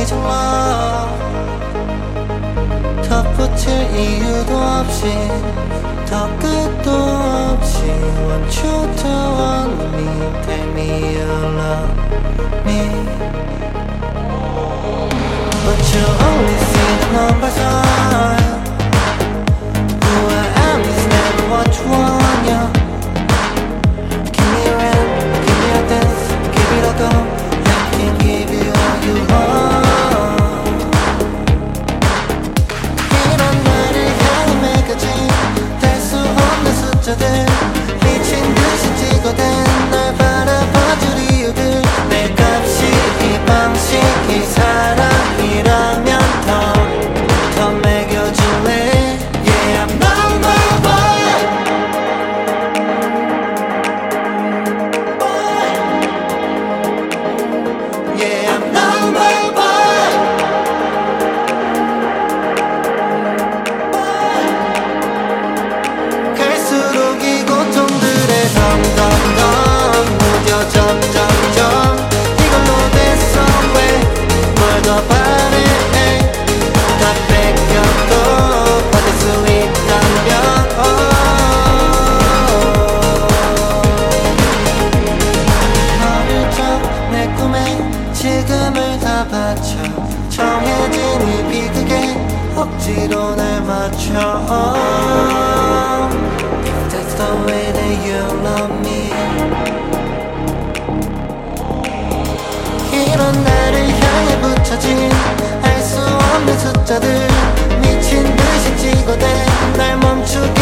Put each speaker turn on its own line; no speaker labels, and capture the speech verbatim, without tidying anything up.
amazing love. 덧붙일 이유도 없이 더 끝도 없이 Want you to want me, tell me you love me. But you only see the number sign. Who I am is never what you want, yeah. Give me a rent, give me a dance, give it a go. I can give you all you want. 이런 나를 향해 매겨진 될 수 없는 숫자들 미친 듯이 찍어댄 날 바라봐줄 이유들 내 값이 이 방식이 사랑이라면 더 더 매겨줄래. Yeah, I'm number one. Yeah, I'm number one. 갈수록 이 고통들에 덤덤덤 무뎌 점점점 이걸로 됐어 왜 뭘 더 바래. 다 뺏겨도 받을 수 있다면 너를 줘 내 꿈에 지금을 다 바쳐 정해진 이 비극에 억지로 날 맞춰. If that's the way that you love me. 이런 나를 향해 붙여진 알 수 없는 숫자들 미친 듯이 찍어댄 날 멈추게